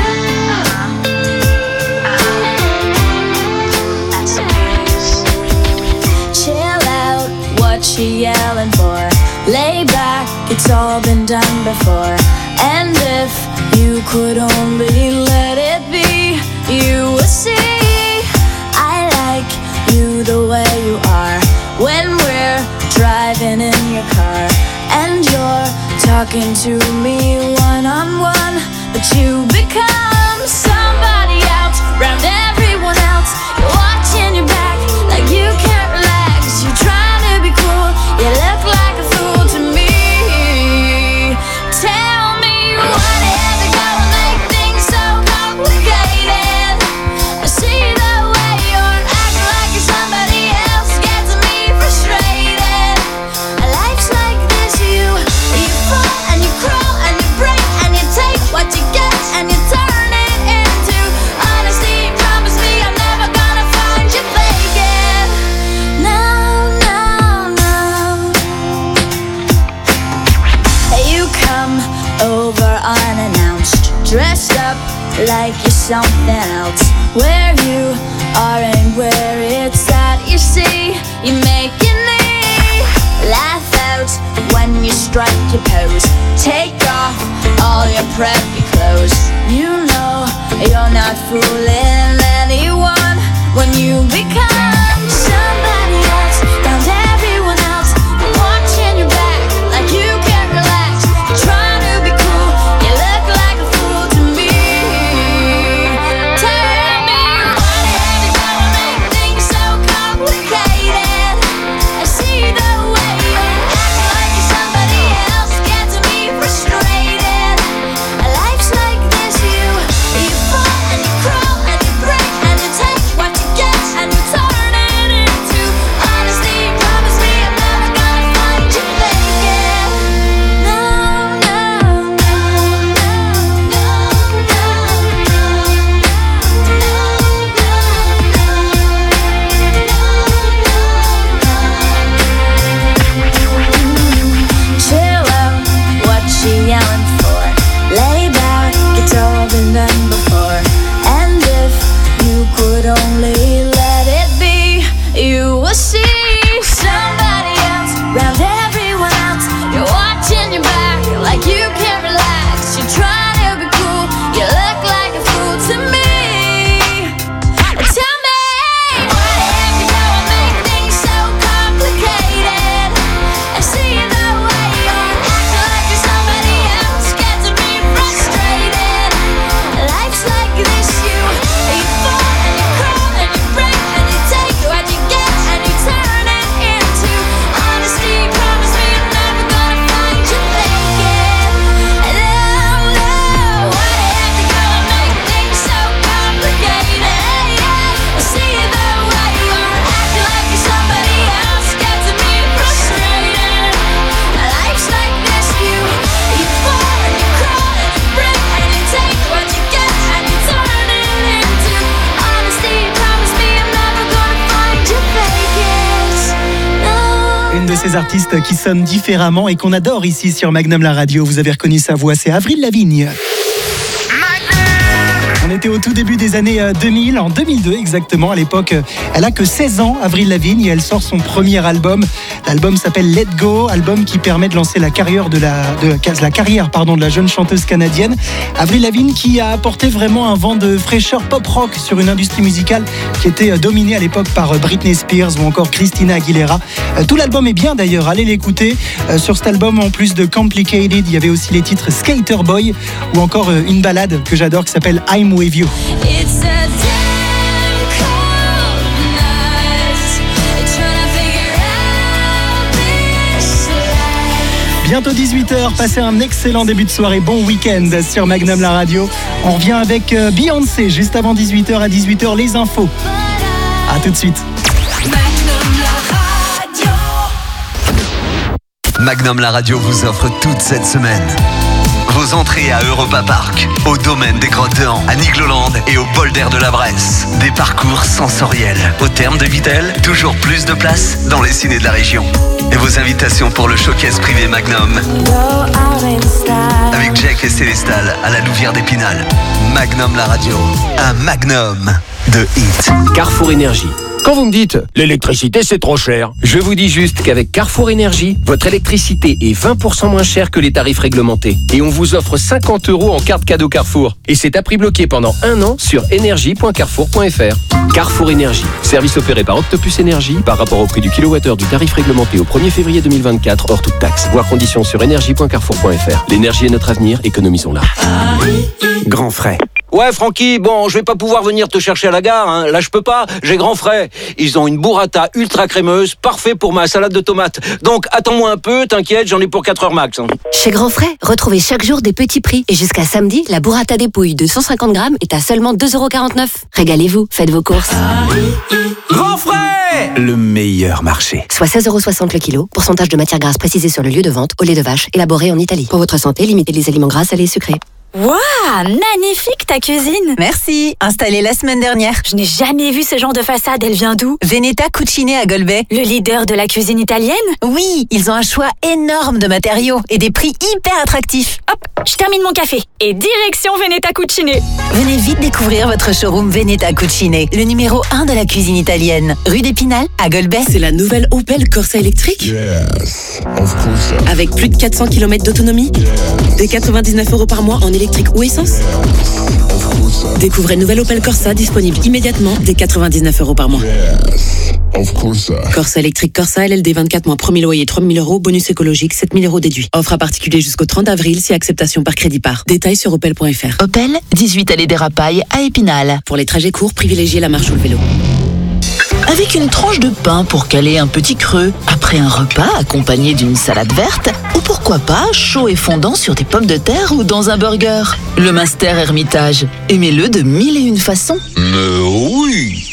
That's the way it is. Chill out, what you yelling for? Lay back, it's all been done before. And if you could only let it be, you would see I like you the way you are. When we're driving in your car and you're talking to me one-on-one, but you become somebody else around everyone else. You're watching your back like you can't relax. You're trying to be cool, you look like a fool to me. Tell me what is it gonna make things so complicated? I see the way you're acting like you're somebody else, gets me frustrated. Life's like this, you fall and you crawl and you break and you take what you get and you turn it into honesty. Promise me I'm never gonna find you faking. No, no, no. You come over unannounced, dressed up like you're something else. Where you are and where it's at, you see, you make me laugh out when you strike your pose. Take off all your preppy clothes. You know you're not fooling anyone when you become somebody else, found everyone else, watching your back like you can't relax. You're trying to be cool, you look like a fool to me. Tell me what is it gonna make things so complicated? I see the way you're acting like you're somebody else, gets me frustrated. Life's like this, you fall and you crawl and you break and you take what you get and you turn it une de ces artistes qui sonne différemment et qu'on adore ici sur Magnum la radio. Vous avez reconnu sa voix, c'est Avril Lavigne. On était au tout début des années 2000, en 2002 exactement. À l'époque, elle a que 16 ans, Avril Lavigne, et elle sort son premier album. L'album s'appelle Let Go, album qui permet de lancer la carrière de la jeune chanteuse canadienne. Avril Lavigne qui a apporté vraiment un vent de fraîcheur pop-rock sur une industrie musicale qui était dominée à l'époque par Britney Spears ou encore Christina Aguilera. Tout l'album est bien d'ailleurs, allez l'écouter. Sur cet album, en plus de Complicated, il y avait aussi les titres Skater Boy ou encore une ballade que j'adore qui s'appelle I'm With You. Bientôt 18h, passez un excellent début de soirée, bon week-end sur Magnum la radio. On revient avec Beyoncé juste avant 18h, à 18h les infos. A tout de suite. Magnum la radio vous offre toute cette semaine vos entrées à Europa Park, au domaine des Grottes de Han, à Nigloland et au bol d'air de la Bresse. Des parcours sensoriels. Au terme de Vitel, toujours plus de place dans les ciné de la région. Et vos invitations pour le showcase privé Magnum. Avec Jack et Célestal à la Louvière d'Épinal. Magnum la radio, un magnum de hit. Carrefour Énergie. Quand vous me dites « l'électricité c'est trop cher », je vous dis juste qu'avec Carrefour Énergie, votre électricité est 20% moins chère que les tarifs réglementés. Et on vous offre 50 € en carte cadeau Carrefour. Et c'est à prix bloqué pendant 1 an sur énergie.carrefour.fr. Carrefour Énergie, service opéré par Octopus Énergie par rapport au prix du kilowattheure du tarif réglementé au 1er février 2024 hors toute taxe. Voir conditions sur énergie.carrefour.fr. L'énergie est notre avenir, économisons-la. Grand frais. Ouais, Francky, bon, je vais pas pouvoir venir te chercher à la gare, hein. Là, je peux pas, j'ai grand frais. Ils ont une burrata ultra crémeuse, parfait pour ma salade de tomates. Donc, attends-moi un peu, t'inquiète, j'en ai pour 4 heures max. Hein. Chez Grand Frais, retrouvez chaque jour des petits prix. Et jusqu'à samedi, la burrata dépouille de 150 grammes est à seulement 2,49 €. Régalez-vous, faites vos courses. Grand Frais, le meilleur marché. Soit 16,60 € le kilo. Pourcentage de matière grasse précisé sur le lieu de vente, au lait de vache, élaboré en Italie. Pour votre santé, limitez les aliments gras, salés et sucrés. Waouh, magnifique ta cuisine. Merci, installée la semaine dernière. Je n'ai jamais vu ce genre de façade, elle vient d'où? Veneta Cucine à Golbet. Le leader de la cuisine italienne? Oui, ils ont un choix énorme de matériaux et des prix hyper attractifs. Hop, je termine mon café. Et direction Veneta Cucine. Venez vite découvrir votre showroom Veneta Cucine, le numéro 1 de la cuisine italienne. Rue d'Épinal, à Golbet. C'est la nouvelle Opel Corsa électrique? Yes, of course. Avec plus de 400 km d'autonomie? Des 99 € par mois en électrique ou essence? Découvrez le nouvel Opel Corsa disponible immédiatement dès 99 € par mois. Yes, of course. Corsa électrique Corsa LLD 24 mois, premier loyer 3 000 €, bonus écologique 7 000 € déduit. Offre à particulier jusqu'au 30 avril si acceptation par crédit par. Détails sur opel.fr. Opel, 18 allée des Rapailles à Épinal. Pour les trajets courts, privilégiez la marche ou le vélo. Avec une tranche de pain pour caler un petit creux, après un repas accompagné d'une salade verte, ou pourquoi pas chaud et fondant sur des pommes de terre ou dans un burger. Le Munster Hermitage, aimez-le de 1001 façons. Oui.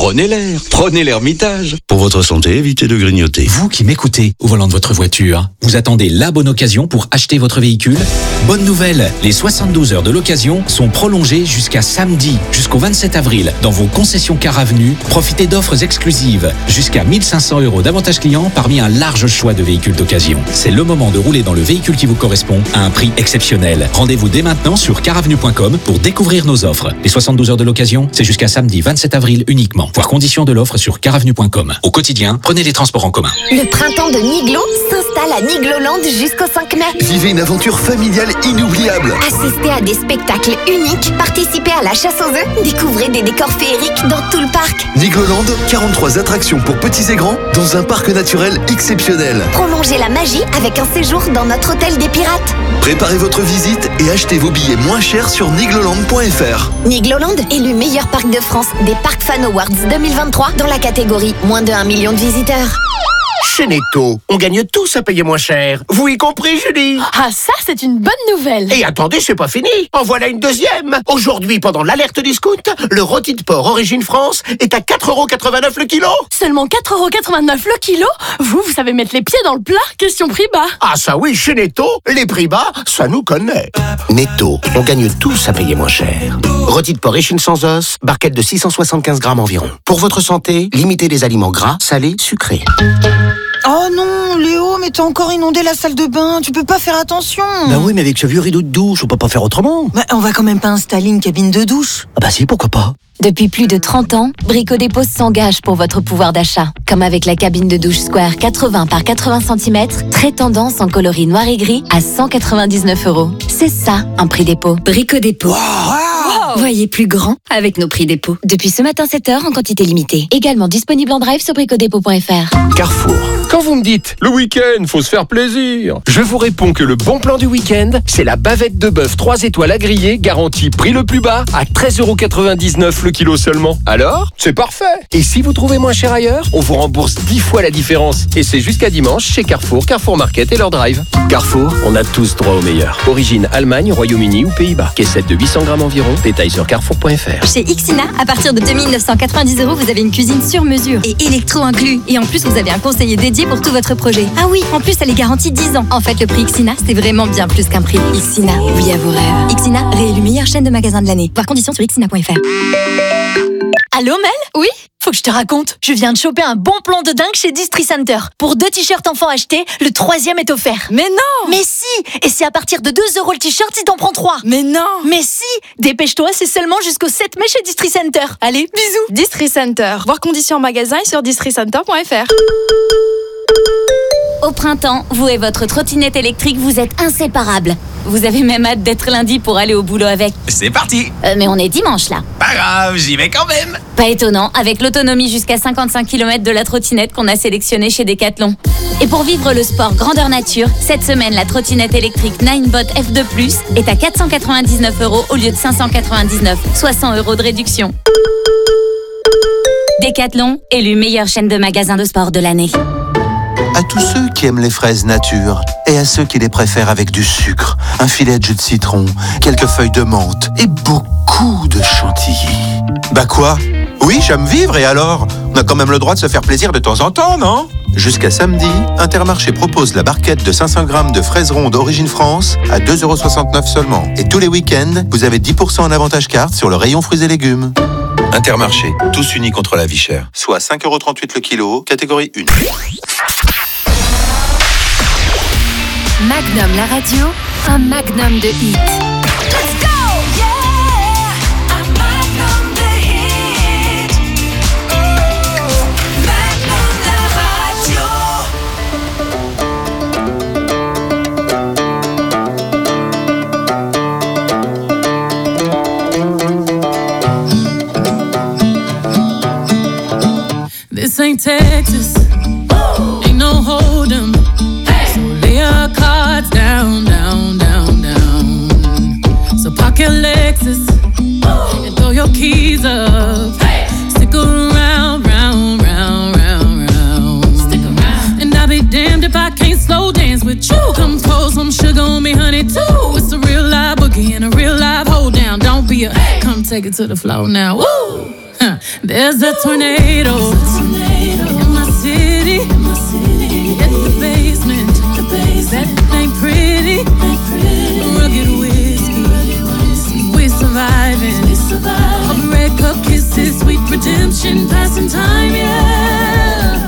Prenez l'Ermitage. Pour votre santé, évitez de grignoter. Vous qui m'écoutez au volant de votre voiture, vous attendez la bonne occasion pour acheter votre véhicule? Bonne nouvelle, les 72 heures de l'occasion sont prolongées jusqu'à samedi, jusqu'au 27 avril, dans vos concessions Car Avenue. Profitez d'offres exclusives, jusqu'à 1 500 € d'avantages clients parmi un large choix de véhicules d'occasion. C'est le moment de rouler dans le véhicule qui vous correspond à un prix exceptionnel. Rendez-vous dès maintenant sur caravenue.com pour découvrir nos offres. Les 72 heures de l'occasion, c'est jusqu'à samedi 27 avril uniquement. Voir conditions de l'offre sur caravenue.com. Au quotidien, prenez les transports en commun. Le printemps de Niglo s'installe à Nigloland jusqu'au 5 mai. Vivez une aventure familiale inoubliable. Assistez à des spectacles uniques, participez à la chasse aux œufs, découvrez des décors féeriques dans tout le parc. Nigloland, 43 attractions pour petits et grands dans un parc naturel exceptionnel. Prolongez la magie avec un séjour dans notre hôtel des pirates. Préparez votre visite et achetez vos billets moins chers sur nigloland.fr. Nigloland, élu meilleur parc de France des Parc Fan Awards 2023 dans la catégorie moins de 1 million de visiteurs. Chez Netto, on gagne tous à payer moins cher. Vous y compris, Julie? Ah, ça, c'est une bonne nouvelle. Et attendez, c'est pas fini. En voilà une deuxième. Aujourd'hui, pendant l'alerte discount, le rôti de porc Origine France est à 4,89 € le kilo. Seulement 4,89 € le kilo? Vous savez mettre les pieds dans le plat, question prix bas. Ah ça oui, chez Netto, les prix bas, ça nous connaît. Netto, on gagne tous à payer moins cher. Rôti de porc échine sans os, barquette de 675 grammes environ. Pour votre santé, limitez les aliments gras, salés, sucrés. Oh non, mais t'as encore inondé la salle de bain, tu peux pas faire attention. Bah oui, mais avec ce vieux rideau de douche, on peut pas faire autrement. Bah, on va quand même pas installer une cabine de douche. Ah bah si, pourquoi pas. Depuis plus de 30 ans, Brico Dépôt s'engage pour votre pouvoir d'achat. Comme avec la cabine de douche Square 80 par 80 cm, très tendance en coloris noir et gris à 199 €. C'est ça, un prix dépôt. Brico Dépôt. Wow. Voyez plus grand avec nos prix dépôt. Depuis ce matin 7h en quantité limitée. Également disponible en drive sur bricodépôt.fr. Carrefour. Quand vous me dites, le week-end, faut se faire plaisir, je vous réponds que le bon plan du week-end, c'est la bavette de bœuf 3 étoiles à griller, garantie prix le plus bas, à 13,99 € le kilo seulement. Alors, c'est parfait. Et si vous trouvez moins cher ailleurs, on vous rembourse 10 fois la différence. Et c'est jusqu'à dimanche chez Carrefour, Carrefour Market et leur drive. Carrefour, on a tous droit au meilleur. Origine Allemagne, Royaume-Uni ou Pays-Bas. Caissette de 800 grammes environ. Détails sur carrefour.fr. Chez Ixina, à partir de 2990 €, vous avez une cuisine sur mesure et électro inclus. Et en plus, vous avez un conseiller dédié pour tout votre projet. Ah oui, en plus, elle est garantie 10 ans. En fait, le prix Ixina, c'est vraiment bien plus qu'un prix. Ixina, oui à vos rêves. Ixina, réélu meilleure chaîne de magasins de l'année. Voir conditions sur ixina.fr. Allô Mel? Oui? Faut que je te raconte. Je viens de choper un bon plan de dingue chez Distri Center. Pour 2 t-shirts enfants achetés, le 3e est offert. Mais non! Mais si! Et c'est à partir de 2 € le t-shirt si t'en prends 3. Mais non! Mais si! Dépêche-toi, c'est seulement jusqu'au 7 mai chez Distri Center. Allez, bisous! Distri Center. Voir conditions en magasin et sur districenter.fr. Au printemps, vous et votre trottinette électrique, vous êtes inséparables. Vous avez même hâte d'être lundi pour aller au boulot avec. C'est parti! Mais on est dimanche là. Pas grave, j'y vais quand même! Pas étonnant, avec l'autonomie jusqu'à 55 km de la trottinette qu'on a sélectionnée chez Decathlon. Et pour vivre le sport grandeur nature, cette semaine, la trottinette électrique Ninebot F2+, est à 499 € au lieu de 599, soit 100 € de réduction. Decathlon, élu meilleure chaîne de magasins de sport de l'année. À tous ceux qui aiment les fraises nature et à ceux qui les préfèrent avec du sucre, un filet de jus de citron, quelques feuilles de menthe et beaucoup de chantilly. Bah quoi? Oui, j'aime vivre et alors? On a quand même le droit de se faire plaisir de temps en temps, non? Jusqu'à samedi, Intermarché propose la barquette de 500 grammes de fraises rondes d'origine France à 2,69 € seulement. Et tous les week-ends, vous avez 10% en avantage carte sur le rayon fruits et légumes. Intermarché, tous unis contre la vie chère. Soit 5,38 € le kilo, catégorie 1. Magnum la radio, un magnum de hits. Let's go! Yeah! I'm Magnum the hit. Oh, Magnum la radio. This ain't Texas. Ain't no hold 'em. So lay your cards down, down, down, down. So park your Lexus and throw your keys up. Stick around, round, round, round, round. Stick around. And I'll be damned if I can't slow dance with you. Come pour some sugar on me, honey, too. It's a real live boogie and a real live hold down. Don't be a come take it to the floor now. Woo! Huh. There's a tornado. In my city, at the basement, that ain't pretty, rugged whiskey, we're surviving, all the red cup kisses, sweet redemption, passing time, yeah.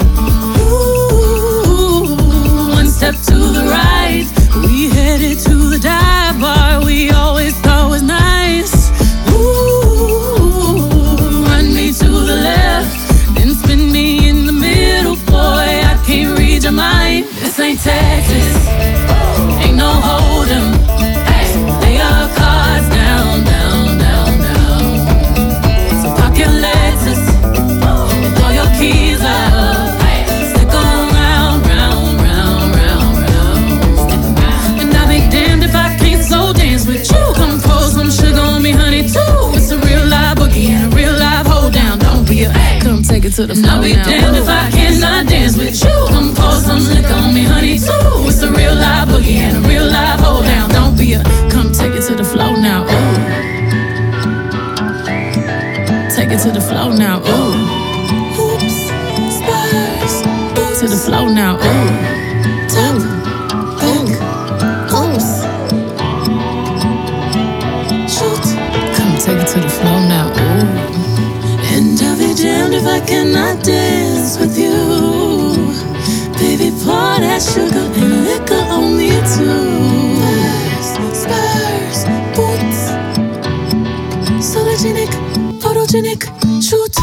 Ooh, one step to the right, we headed to the dive bar we always thought was nice. Ooh, run me to the left, then spin me in the middle, boy, I can't read your mind. This ain't Texas, ain't no hold 'em. Lay your cards down, down, down, down. So park your Lexus and throw your keys up. Stick around, round, round, round, round. And I'll be damned if I can't slow dance with you. Come pour some sugar on me, honey, too. It's a real live boogie and a real live hold down. Don't be a come take it to the floor. I'll be damned if I cannot dance with you. Come pour some liquor on me, honey, too. It's a real live boogie and a real live hold down. Don't be a come take it to the floor now. Ooh. Take it to the floor now. Ooh. Oops, spurs. To the floor now. Ooh. Tap, pick, oops. Shoot. Come take it to the floor now. Ooh. And I'll be damned if I cannot dance with you. Baby, pour that got sugar and liquor on me too. Spurs, boots, sologenic, photogenic, shoot.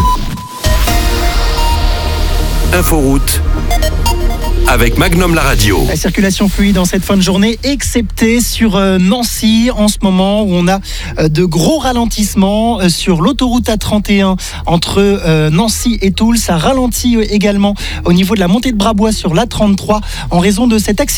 Inforoute avec Magnum la radio. La circulation fluide en cette fin de journée, excepté sur Nancy en ce moment où on a de gros ralentissements sur l'autoroute A31 entre Nancy et Toul. Ça ralentit également au niveau de la montée de Brabois sur l'A33 en raison de cet accident.